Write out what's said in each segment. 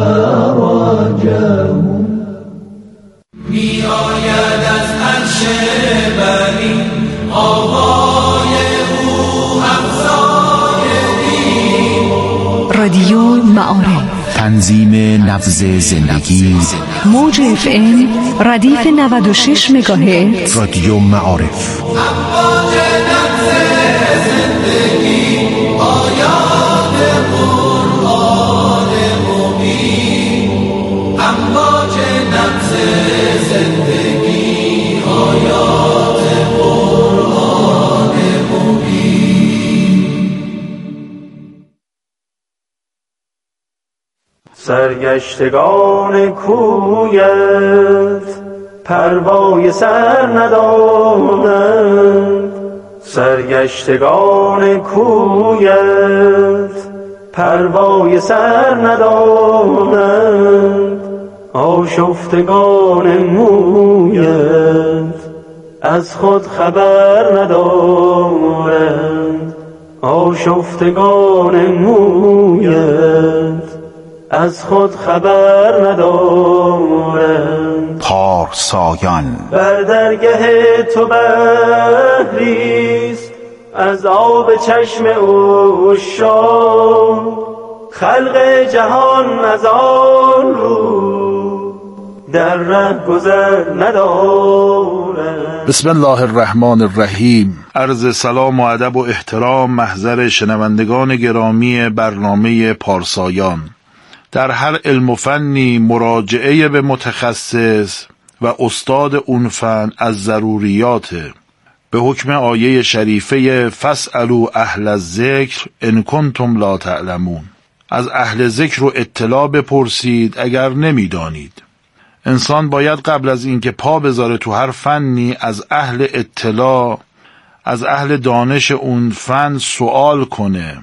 فراجه می آید از عرش بری آوای او همسایه رادیو معارف، تنظیم نبض زندگی، موج FM ردیف 96 مگاهرتز، رادیو معارف. امواج نبض زندگی، آیات قرآن مبین. امواج نبض زندگی، آیات قرآن مبین. سرگشتگان کویت پروای سر ندانند، سرگشتگان کویت پروای سر ندانند، آشفتگان مویت از خود خبر ندارند، آشفتگان مویت از خود خبر ندارند. پارسایان بر درگه تو بحریست از آب چشم عشاق، خلق جهان از آن رو در ره گذر ندارند. بسم الله الرحمن الرحیم. عرض سلام و ادب و احترام محضر شنوندگان گرامی برنامه پارسایان. در هر علم و فنی مراجعه به متخصص و استاد اون فن از ضروریاته. به حکم آیه شریفه فاسألوا اهل الذکر ان کنتم لا تعلمون، از اهل ذکر و اطلاع بپرسید اگر نمیدانید. انسان باید قبل از اینکه پا بذاره تو هر فنی از اهل اطلاع، از اهل دانش اون فن سوال کنه.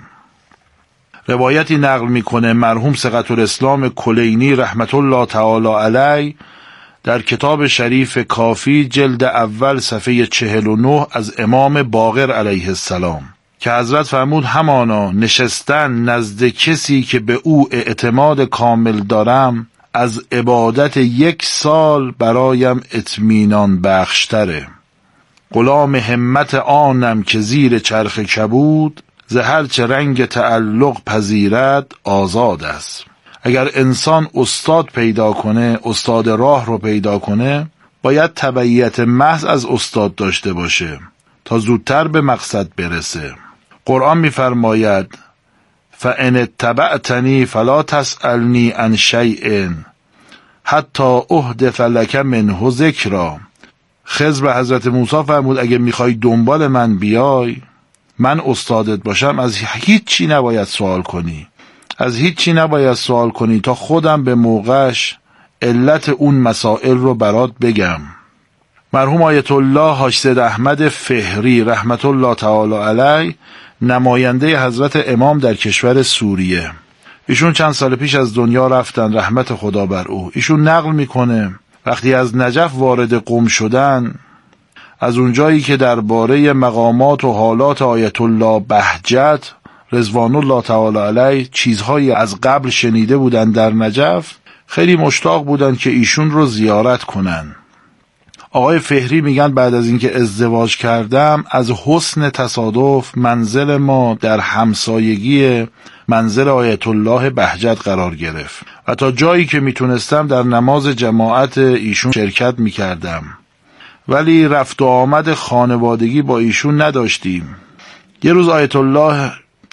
روایتی نقل میکنه مرحوم ثقةالاسلام کلینی رحمت الله تعالی علیه در کتاب شریف کافی جلد اول صفحه 49 از امام باقر علیه السلام که حضرت فرمود همانا نشستن نزد کسی که به او اعتماد کامل دارم از عبادت 1 سال برایم اطمینان بخشتره. غلام همت آنم که زیر چرخ کبود، ز هر چه رنگ تعلق پذیرد آزاد است. اگر انسان استاد پیدا کنه، استاد راه رو پیدا کنه، باید تبعیت محض از استاد داشته باشه تا زودتر به مقصد برسه. قرآن می‌فرماید فَإِنِ اتَّبَعْتَنِي فَلَا تَسْأَلْنِي عَنْ شَيْءٍ حَتَّى أُحْدِثَ لَكَ مِنْهُ ذِکْرًا. خضر به حضرت موسی فرمود اگه میخوای دنبال من بیای، من استادت باشم، از هیچ چی نباید سوال کنی، از هیچ چی نباید سوال کنی تا خودم به موقعش علت اون مسائل رو برات بگم. مرحوم آیت الله حاج سید احمد فهری رحمت الله تعالی علیه نماینده حضرت امام در کشور سوریه، ایشون چند سال پیش از دنیا رفتن، رحمت خدا بر او. ایشون نقل میکنه وقتی از نجف وارد قم شدن، از اونجایی که درباره مقامات و حالات آیت الله بهجت رضوان الله تعالی علیه چیزهایی از قبل شنیده بودن در نجف، خیلی مشتاق بودن که ایشون رو زیارت کنن. آقای فهری میگن بعد از اینکه ازدواج کردم از حسن تصادف منزل ما در همسایگی منزل آیت الله بهجت قرار گرفت و تا جایی که میتونستم در نماز جماعت ایشون شرکت میکردم، ولی رفت و آمد خانوادگی با ایشون نداشتیم. یه روز آیت الله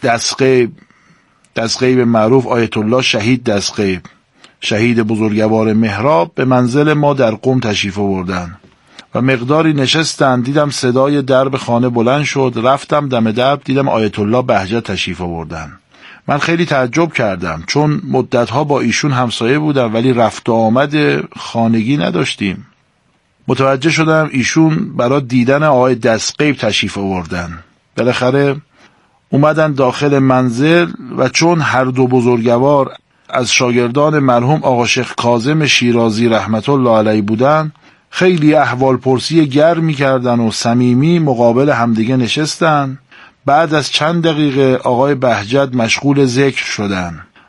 دستغیب معروف، آیت الله شهید دستغیب، شهید بزرگوار محراب، به منزل ما در قم تشریف آوردن و مقداری نشستن. دیدم صدای درب خانه بلند شد، رفتم دم درب، دیدم آیت الله بهجت تشریف آوردن. من خیلی تعجب کردم چون مدتها با ایشون همسایه بودم ولی رفت و آمد خانگی نداشتیم. متوجه شدم ایشون برای دیدن آقای دستغیب تشریف آوردن. بالاخره اومدن داخل منزل و چون هر دو بزرگوار از شاگردان مرحوم آقا شیخ کاظم شیرازی رحمت الله علیه بودن، خیلی احوال پرسی گرمی کردن و صمیمی مقابل همدیگه نشستن. بعد از چند دقیقه آقای بهجت مشغول ذکر شدن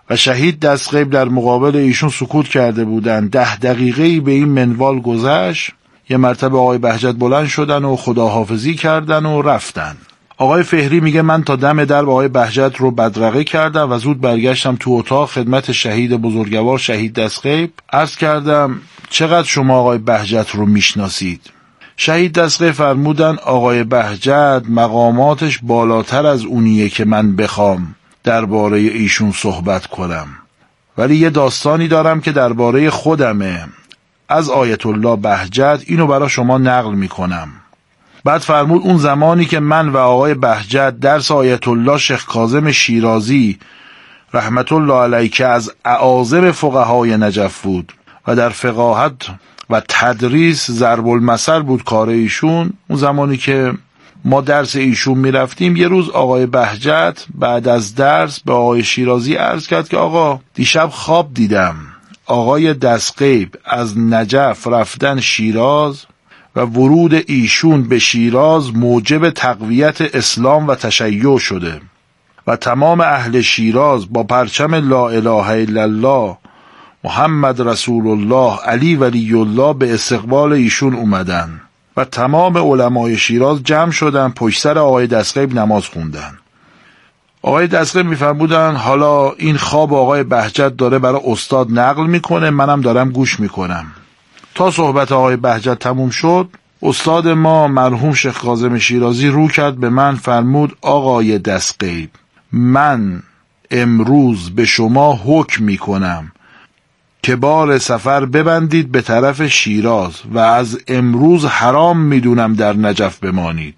و شهید دستغیب در مقابل ایشون سکوت کرده بودن. 10 دقیقه‌ای به این منوال گذشت. یه مرتبه آقای بهجت بلند شدن و خداحافظی کردن و رفتن. آقای فهری میگه من تا دم در آقای بهجت رو بدرقه کردم و زود برگشتم تو اتاق خدمت شهید بزرگوار شهید دستغیب. عرض کردم چقدر شما آقای بهجت رو میشناسید؟ شهید دستغیب فرمودن آقای بهجت مقاماتش بالاتر از اونیه که من بخوام درباره ایشون صحبت کنم، ولی یه داستانی دارم که درباره خودمه از آیت الله بهجت، اینو برای شما نقل میکنم. بعد فرمود اون زمانی که من و آقای بهجت درس آیت الله شیخ کاظم شیرازی رحمت الله علیه که از اعاظم فقهای نجف بود و در فقاهت و تدریس ضرب المثل بود کار ایشون، اون زمانی که ما درس ایشون میرفتیم، یه روز آقای بهجت بعد از درس به آقای شیرازی عرض کرد که آقا دیشب خواب دیدم آقای دستغیب از نجف رفتن شیراز و ورود ایشون به شیراز موجب تقویت اسلام و تشیع شده و تمام اهل شیراز با پرچم لا اله الا الله محمد رسول الله علی ولی الله به استقبال ایشون اومدن و تمام علمای شیراز جمع شدن پشت سر آقای دستغیب نماز خوندن. آقای دستغیب میفرمودن حالا این خواب آقای بهجت داره برای استاد نقل میکنه، منم دارم گوش میکنم. تا صحبت آقای بهجت تموم شد، استاد ما مرحوم شیخ کاظم شیرازی رو کرد به من، فرمود آقای دستغیب من امروز به شما حکم میکنم که بار سفر ببندید به طرف شیراز و از امروز حرام میدونم در نجف بمانید.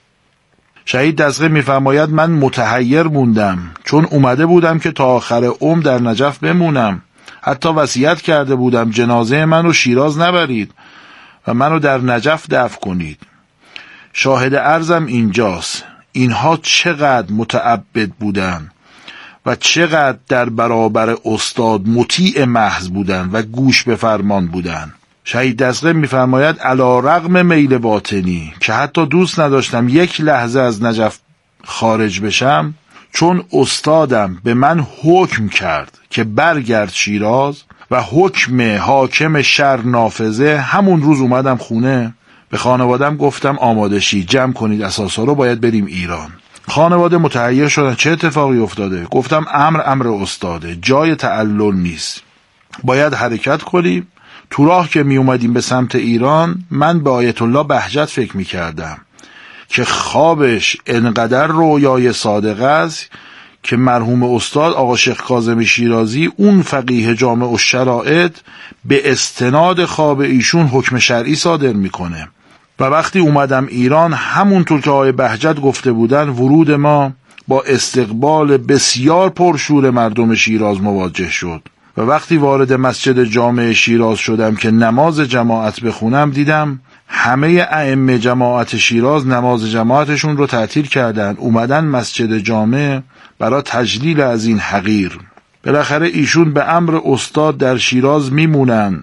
شهید دستغیب میفرماید من متحیر موندم، چون اومده بودم که تا آخر عمر در نجف بمونم، حتی وصیت کرده بودم جنازه منو شیراز نبرید و منو در نجف دفن کنید. شاهد عرضم اینجاست، اینها چقدر متعبد بودن و چقدر در برابر استاد مطیع محض بودن و گوش به فرمان بودن. شهید دستغیب میفرماید علی رغم میل باطنی که حتی دوست نداشتم یک لحظه از نجف خارج بشم، چون استادم به من حکم کرد که برگرد شیراز و حکم حاکم شهر نافذه، همون روز اومدم خونه به خانوادم گفتم آماده شی، جمع کنید اساسا رو، باید بریم ایران. خانواده متحیر شدن چه اتفاقی افتاده؟ گفتم امر استاده، جای تعلل نیست، باید حرکت کنیم. تو راه که می اومدیم به سمت ایران، من به آیت الله بهجت فکر می کردم که خوابش انقدر رویای صادق است که مرحوم استاد آقا شیخ کاظم شیرازی اون فقیه جامع الشرائط به استناد خواب ایشون حکم شرعی صادر میکنه. و وقتی اومدم ایران، همونطور که آقای بهجت گفته بودن، ورود ما با استقبال بسیار پرشور مردم شیراز مواجه شد و وقتی وارد مسجد جامع شیراز شدم که نماز جماعت بخونم، دیدم همه ائمه جماعت شیراز نماز جماعتشون رو تعطیل کردن، اومدن مسجد جامع برای تجلیل از این حقیر. بالاخره ایشون به امر استاد در شیراز میمونن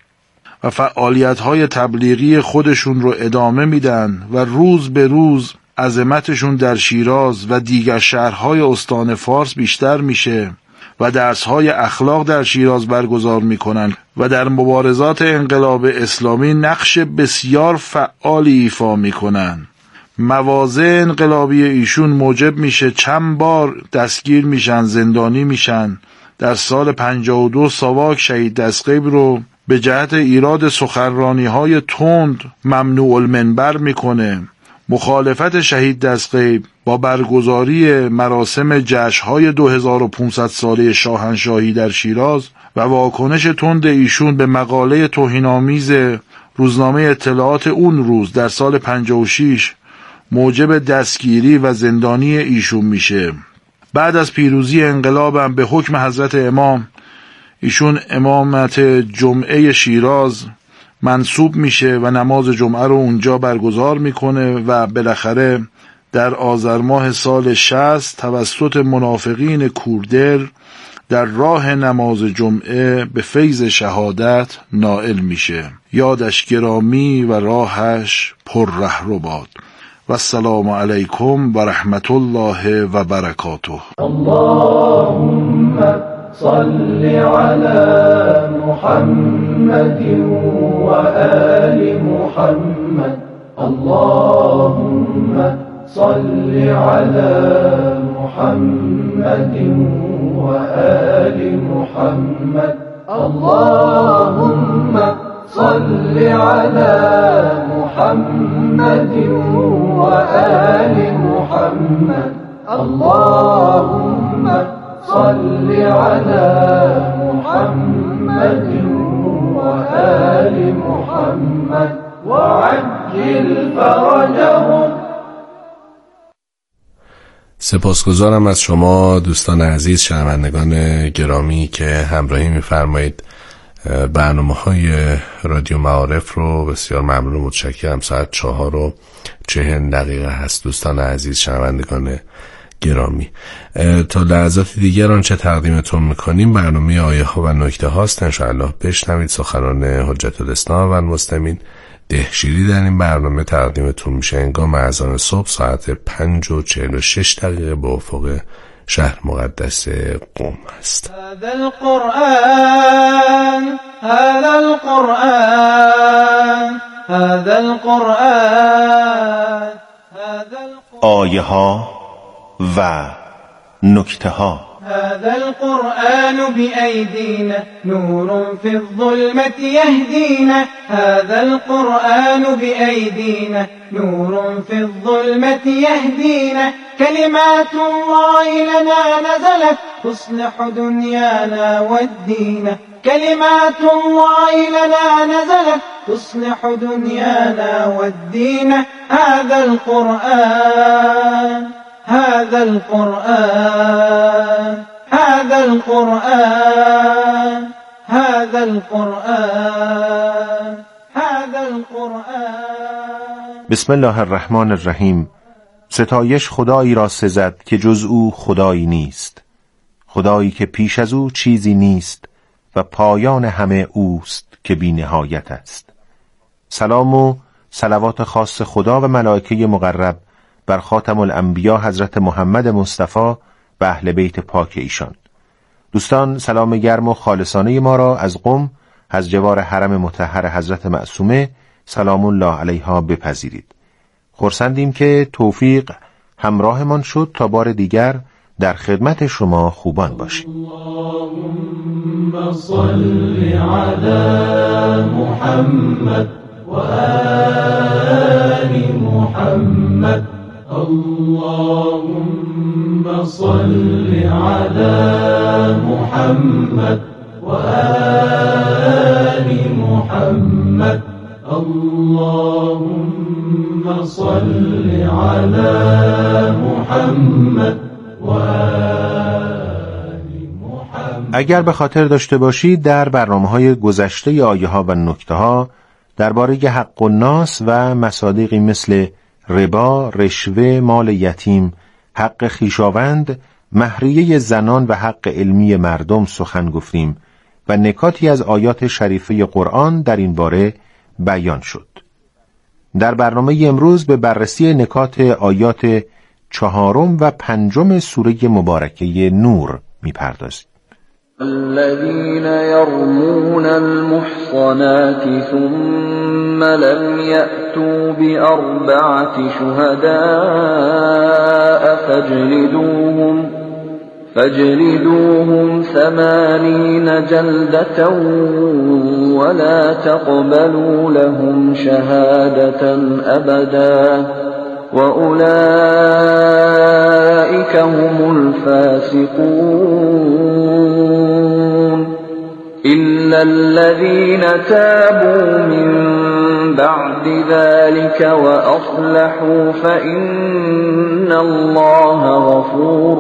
و فعالیت‌های تبلیغی خودشون رو ادامه میدن و روز به روز عظمتشون در شیراز و دیگر شهرهای استان فارس بیشتر میشه و درس‌های اخلاق در شیراز برگزار میکنن و در مبارزات انقلاب اسلامی نقش بسیار فعالی ایفا میکنن. مواضع انقلابی ایشون موجب میشه چند بار دستگیر میشن، زندانی میشن. در سال 52 ساواک شهید دستغیب رو به جهت ایراد سخنرانی‌های تند ممنوع المنبر میکنه. مخالفت شهید دستغیب با برگزاری مراسم جشن‌های 2500 ساله شاهنشاهی در شیراز و واکنش تند ایشون به مقاله توهین‌آمیز روزنامه اطلاعات اون روز در سال 56 موجب دستگیری و زندانی ایشون میشه. بعد از پیروزی انقلابم به حکم حضرت امام ایشون امامت جمعه شیراز منصوب میشه و نماز جمعه رو اونجا برگزار میکنه و بالاخره در آذر ماه سال 60 توسط منافقین کوردل در راه نماز جمعه به فیض شهادت نائل میشه. یادش گرامی و راهش پر رهرو باد. و السلام علیکم و رحمت الله و برکاته. اللهم صل على محمد وآل محمد اللهم صل على محمد وآل محمد اللهم صل على محمد وآل محمد اللهم صل على محمد وآل محمد وعجل فرجهم. سپاسگزارم از شما دوستان عزیز، شنوندگان گرامی که همراهی می‌فرمایید. برنامه‌های رادیو معارف رو بسیار ممنون و متشکرم. ساعت 4:40 هست دوستان عزیز، شنوندگان گرامی. تا لحظات دیگر آنچه تقدیمتون میکنیم برنامه آیه ها و نکته هاست. انشاءالله بشنوید سخنان حجت الاسلام و المسلمین. دهشیری در این برنامه تقدیمتون میشه هنگام اذان صبح ساعت 5:46 به افق شهر مقدس قم است. هذا القرآن هذا القرآن هذا القرآن آیه ها و نکته ها. هذا القرآن بأيدينا نور في الظلمة يهدينا هذا القرآن بأيدينا نور في الظلمة يهدينا كلمات الله لنا نزلت تصلح دنيانا والدين كلمات الله لنا نزلت تصلح دنيانا والدين هذا القرآن هذا القرآن هذا القرآن هذا القرآن هذا القرآن. بسم الله الرحمن الرحیم. ستایش خدایی را سزد که جز او خدایی نیست، خدایی که پیش از او چیزی نیست و پایان همه اوست که بی نهایت است. سلام و صلوات خاص خدا و ملائکه مقرب بر خاتم الانبیا حضرت محمد مصطفی و اهل بیت پاک ایشان. دوستان، سلام گرم و خالصانه ما را از قم، از جوار حرم مطهر حضرت معصومه سلام الله علیها بپذیرید. خرسندیم که توفیق همراهمان شد تا بار دیگر در خدمت شما خوبان باشیم. اللهم صل علی محمد و آل محمد اللهم صل علی محمد و آل محمد اللهم صل علی محمد و آل محمد. اگر به خاطر داشته باشید در برنامه‌های گذشته آیه ها و نکته ها درباره حق الناس و مصادیقی مثل ربا، رشوه، مال یتیم، حق خویشاوند، مهریه زنان و حق علمی مردم سخن گفتیم و نکاتی از آیات شریفه قرآن در این باره بیان شد. در برنامه امروز به بررسی نکات آیات 4 و 5 سوره مبارکه نور می‌پردازیم. الذين يرمون المحصنات ثم لم يأتوا بأربعة شهداء فاجلدوهم 80 جلدة ولا تقبلوا لهم شهادة أبدا وأولئك هم الفاسقون إلا الذين تابوا من بعد ذلك وأصلحوا فإن الله غفور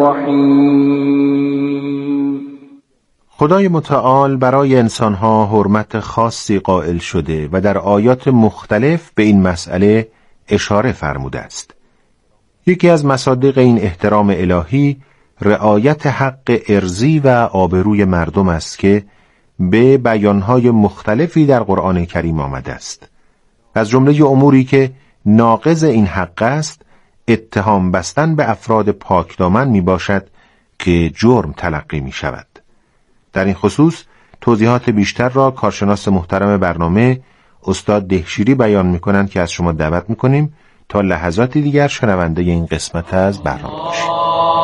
رحیم. خدای متعال برای انسانها حرمت خاصی قائل شده و در آیات مختلف به این مسئله اشاره فرموده است. یکی از مصادیق این احترام الهی رعایت حق ارضی و آبروی مردم است که به بیانهای مختلفی در قرآن کریم آمده است. از جمله اموری که ناقض این حق است، اتهام بستن به افراد پاکدامن می باشد که جرم تلقی می شود. در این خصوص توضیحات بیشتر را کارشناس محترم برنامه استاد دهشیری بیان می‌کنند که از شما دعوت می‌کنیم تا لحظاتی دیگر شنونده این قسمت از برنامه باشید.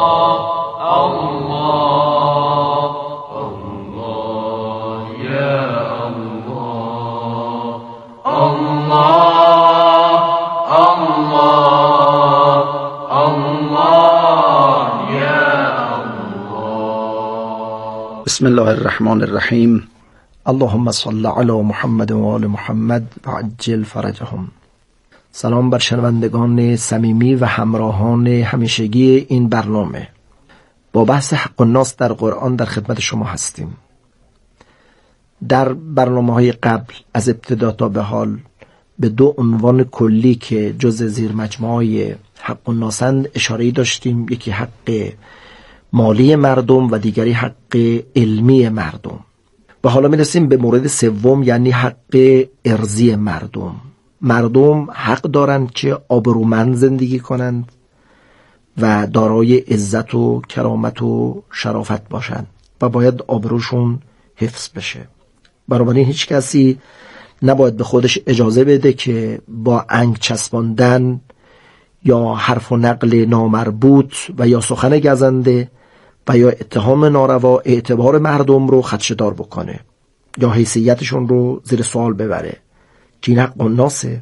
بسم الله الرحمن الرحیم. اللهم صل علی محمد و آل محمد و عجل فرجهم. سلام بر شنوندگان صمیمی و همراهان همیشگی این برنامه. با بحث حق الناس در قرآن در خدمت شما هستیم. در برنامه‌های قبل از ابتدا تا به حال به دو عنوان کلی که جز زیر مجموعه حق الناسند اشاره‌ای داشتیم، یکی حق مالی مردم و دیگری حق علمی مردم. و حالا میرسیم به مورد سوم، یعنی حق ارضی مردم. مردم حق دارند که آبرومند زندگی کنند و دارای عزت و کرامت و شرافت باشند و باید آبروشون حفظ بشه. بنابراین هیچ کسی نباید به خودش اجازه بده که با انگ چسباندن یا حرف و نقل نامربوط و یا سخن گزنده و یا اتهام ناروا اعتبار مردم رو خدشه‌دار بکنه یا حیثیتشون رو زیر سوال ببره که این حق الناسه.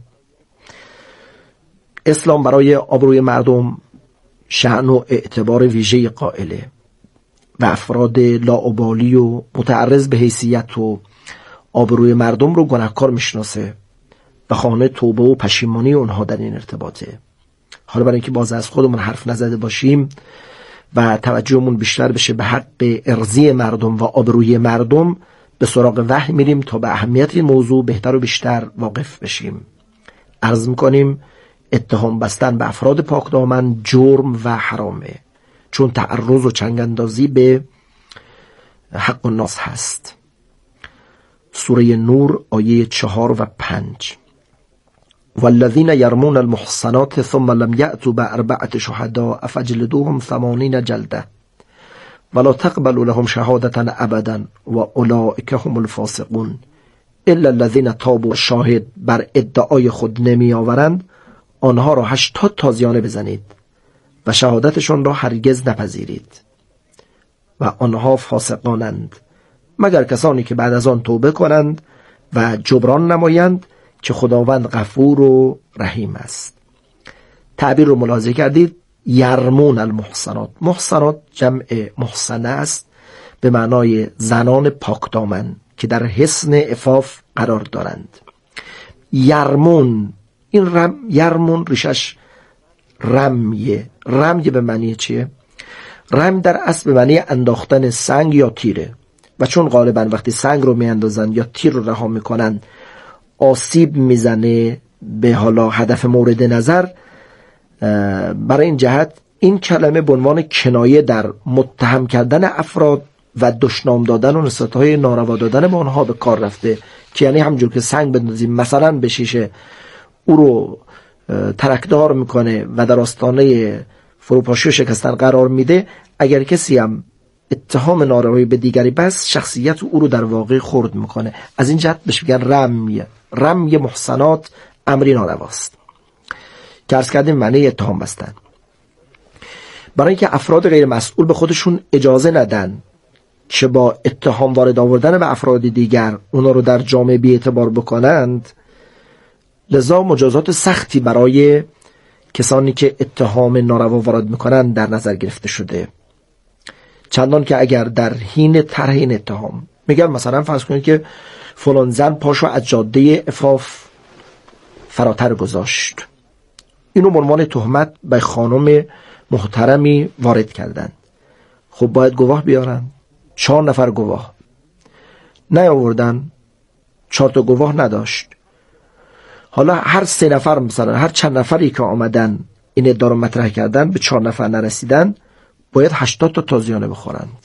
اسلام برای آبروی مردم شأن و اعتبار ویژه قائله و افراد لاابالی و متعرض به حیثیت و آبروی مردم رو گناهکار میشناسه و خواهان توبه و پشیمانی اونها در این ارتباطه. حالا برای اینکه باز از خودمون حرف نزده باشیم و توجهمون بیشتر بشه به حق ارضی مردم و آبروی مردم، به سراغ وحی میریم تا به اهمیت این موضوع بهتر و بیشتر واقف بشیم. عرض میکنیم اتهام بستن به افراد پاکدامن جرم و حرامه، چون تعرض و چنگاندازی به حق الناس هست. سوره نور آیه 4 و 5: والذین یرمون المحصنات ثم لم یأتوا بأربعة شهداء فاجلدوهم 80 جلده ولا تقبلوا لهم شهادة ابدا واولئک هم الفاسقون الا الذین تابوا. شاهد بر ادعای خود نمی آورند آنها را 80 تازیانه بزنید و شهادتشون را هرگز نپذیرید و آنها فاسقانند، مگر کسانی که بعد از آن توبه کنند و جبران نمایند که خداوند غفور و رحیم است. تعبیر رو ملاحظه کردید، یرمون المحصنات. محصنات جمع محصنه است به معنای زنان پاکدامن که در حصن عفاف قرار دارند. یرمون، این یرمون ریشش رمیه. رمی به معنی چیه؟ رم در اصل به معنی انداختن سنگ یا تیره و چون غالبا وقتی سنگ رو میاندازن یا تیر رو رها میکنن آسیب میزنه به حالا هدف مورد نظر، برای این جهت این کلمه به عنوان کنایه در متهم کردن افراد و دشنام دادن و نسبت‌های ناروا دادن به آنها به کار رفته، که یعنی همونجور که سنگ بندازیم مثلا به شیشه او رو ترکدار میکنه و در آستانه فروپاشی و شکستن قرار میده، اگر کسی هم اتهام ناروایی به دیگری بس شخصیت او رو در واقع خرد میکنه. از این جهت بهش میگن رمی محصنات امری نارواست که عرض کردیم معنی اتهام بستن. برای اینکه افراد غیر مسئول به خودشون اجازه ندن که با اتهام وارد آوردن به افراد دیگر اونا رو در جامعه بی اعتبار بکنند، لذا مجازات سختی برای کسانی که اتهام ناروا وارد میکنند در نظر گرفته شده. چندان که اگر در حین طرح این اتهام میگن مثلا فرض کنید که فلان زن پاشو از جاده عفاف فراتر گذاشت، اینو به عنوان تهمت به خانم محترمی وارد کردن، خب باید گواه بیارن. 4 نفر گواه نیاوردن، 4 تا گواه نداشت. حالا هر 3 نفر مثلا هر چند نفری که آمدن این ادعا رو مطرح کردن به 4 نفر نرسیدن، باید 80 تا تازیانه بخورند.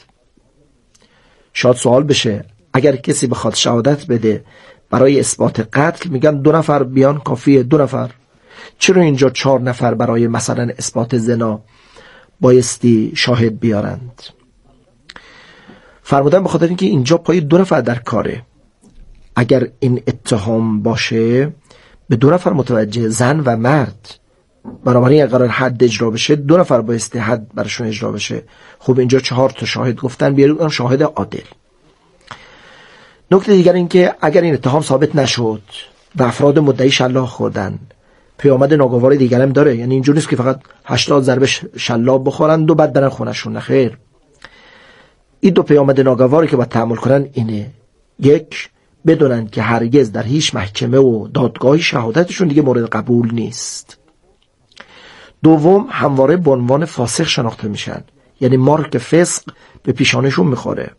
شاید سوال بشه اگر کسی بخواد شهادت بده برای اثبات قتل، میگن 2 نفر بیان کافیه. 2 نفر، چرا اینجا 4 نفر برای مثلا اثبات زنا بایستی شاهد بیارند؟ فرمودن به خاطر اینکه اینجا پای 2 نفر در کاره، اگر این اتهام باشه به 2 نفر متوجه، زن و مرد. بنابراین اگر قرار حد اجرا بشه 2 نفر بایستی حد برشون اجرا بشه. خب اینجا 4 تا شاهد گفتن، بیاریم شاهد عادل. نکته دیگر این که اگر این اتهام ثابت نشد و افراد مدعی شلاق خوردن، پیامد ناگوار دیگر هم داره. یعنی اینجوری نیست که فقط 80 ضربه شلاق بخورند و بعد برن خونشون، نه خیر. این 2 پیامد ناگواری که باید تحمل کنن اینه: 1 بدونن که هرگز در هیچ محکمه و دادگاهی شهادتشون دیگه مورد قبول نیست. 2 همواره به عنوان فاسق شناخته میشن، یعنی مارک فسق به پیشانشون میخوره.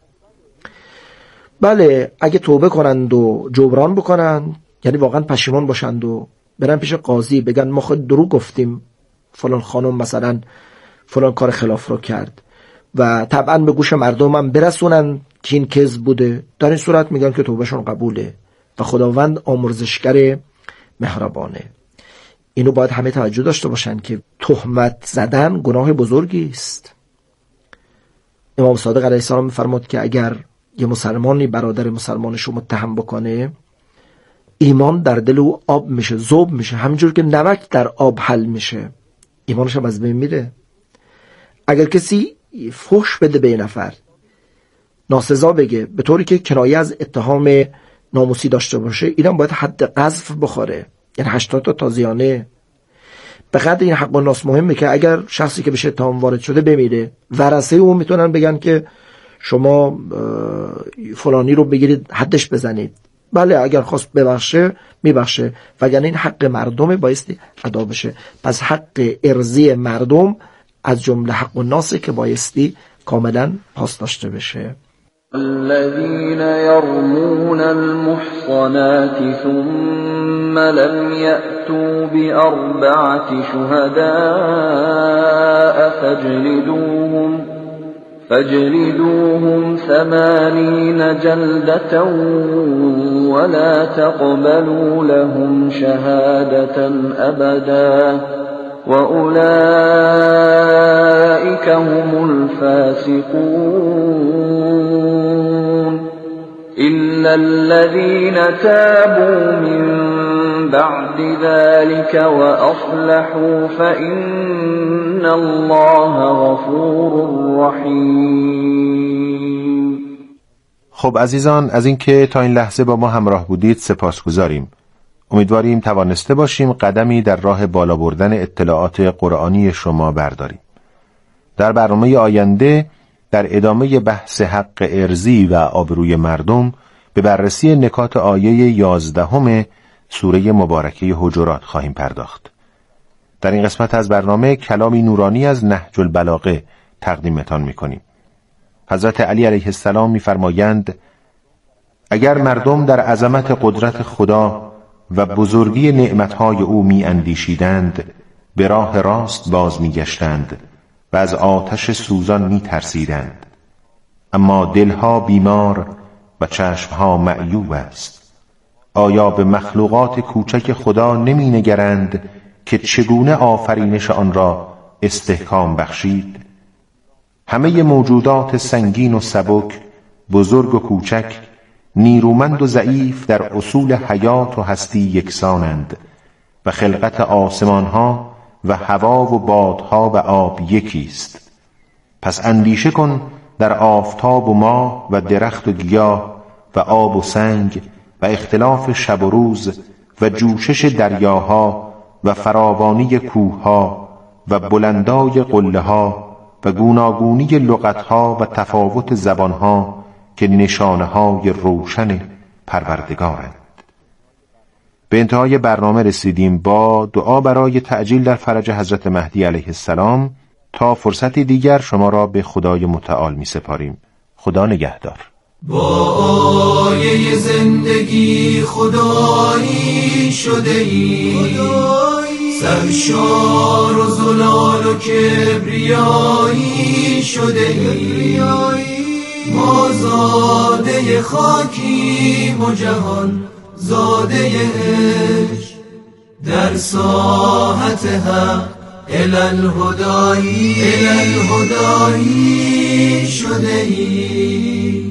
بله اگه توبه کنند و جبران بکنن، یعنی واقعا پشیمان باشند و برن پیش قاضی بگن ما خود دروغ گفتیم، فلان خانم مثلا فلان کار خلاف رو کرد، و طبعا به گوش مردم هم برسونن که این کذب بوده، در این صورت میگن که توبهشون قبوله و خداوند آمرزشگر مهربانه. اینو باید همه توجه داشته باشن که تهمت زدن گناه بزرگی است. امام صادق علیه السلام میفرماد که اگر یه مسلمانی برادر مسلمانش رو متهم بکنه، ایمان در دل او آب میشه، ذوب میشه، همینجور که نمک در آب حل میشه، ایمانش هم از بین میره. اگر کسی فحش بده به نفر، ناسزا بگه به طوری که کنایه از اتهام ناموسی داشته باشه، اینم باید حد قذف بخوره، یعنی 80 تا تازیانه. به قدر این حق و ناس مهمه که اگر شخصی که بهش اتهام وارد شده بمیره، ورثه اون میتونن بگن که شما فلانی رو بگیرید حدش بزنید. بله اگر خواست ببخشه میبخشه، وگرنه این حق مردم بایستی ادا بشه. پس حق ارضی مردم از جمله حق و ناسه که بایستی کاملا پاس داشته بشه. الذين يرمون المحصنات ثم لم يأتوا بأربعة شهداء فاجلدوهم 80 جلدة ولا تقبلوا لهم شهادة أبدا وأولئك هم الفاسقون إلا الذين تابوا من بعد ذلك وأصلحوا فإن الله غفور رحیم. خب عزیزان، از اینکه تا این لحظه با ما همراه بودید سپاسگزاریم. امیدواریم توانسته باشیم قدمی در راه بالا بردن اطلاعات قرآنی شما برداریم. در برنامه آینده در ادامه بحث حق ارضی و آبروی مردم به بررسی نکات آیه 11 سوره مبارکه حجرات خواهیم پرداخت. در این قسمت از برنامه کلامی نورانی از نهج البلاغه تقدیمتان می‌کنیم. حضرت علی علیه السلام می‌فرمایند اگر مردم در عظمت قدرت خدا و بزرگی نعمتهای او می‌اندیشیدند به راه راست باز می‌گشتند و از آتش سوزان می‌ترسیدند، اما دلها بیمار و چشمها معیوب است. آیا به مخلوقات کوچک خدا نمی‌نگرند که چگونه آفرینش آن را استحکام بخشید؟ همه موجودات سنگین و سبک، بزرگ و کوچک، نیرومند و ضعیف در اصول حیات و هستی یکسانند و خلقت آسمانها و هوا و بادها و آب یکیست. پس اندیشه کن در آفتاب و ماه و درخت و گیاه و آب و سنگ و اختلاف شب و روز و جوشش دریاها و فراوانی کوهها و بلندای قله‌ها و گوناگونی لغتها و تفاوت زبانها که نشانه‌های روشن پروردگارند. به انتهای برنامه رسیدیم. با دعا برای تعجیل در فرج حضرت مهدی علیه السلام تا فرصتی دیگر شما را به خدای متعال می سپاریم. خدا نگهدار. با آیه زندگی خدایی شده ای، سرشار و زلال و کبریایی شده ای. ما زاده خاکیم و جهان زاده عشق، در ساحت حق الالهدایی شده ای.